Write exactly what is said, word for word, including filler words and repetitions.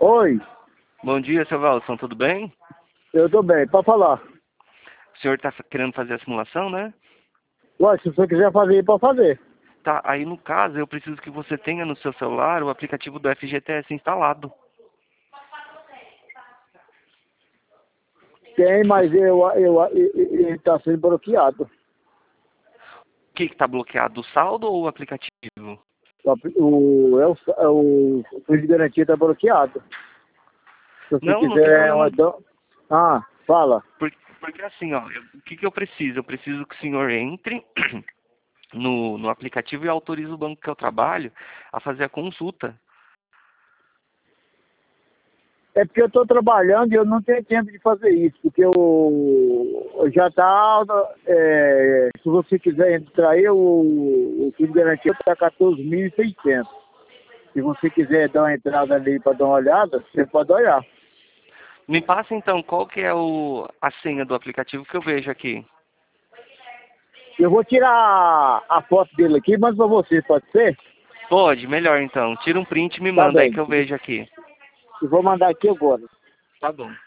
Oi, Bom dia, seu Valson, tudo bem? eu tô bem, pode falar. O senhor está querendo fazer a simulação, né? Ué, se você quiser fazer, pode fazer. Tá, aí no caso eu preciso que você tenha no seu celular o aplicativo do F G T S instalado. Tem, mas eu, eu, eu, ele tá sendo bloqueado. O que está bloqueado, o saldo ou o aplicativo? O, é o, é o, o fundo de garantia tá bloqueado. Se você Não, não tem quiser uma... problema. do- Ah, fala. Porque, porque assim, ó, eu- o que, que eu preciso? Eu preciso que o senhor entre no, no aplicativo e autorize o banco que eu trabalho a fazer a consulta. É porque eu tô trabalhando e eu não tenho tempo de fazer isso, porque eu, eu já tá, é, se você quiser entrar aí, o, o fundo de garantia tá quatorze mil e seiscentos. Se você quiser dar uma entrada ali para dar uma olhada, você pode olhar. Me passa então qual que é o, a senha do aplicativo que eu vejo aqui. Eu vou tirar a foto dele aqui, mas para você, pode ser? Pode, melhor então. Tira um print e me Tá manda aí bem. que eu vejo aqui. Eu vou mandar aqui agora. Tá bom.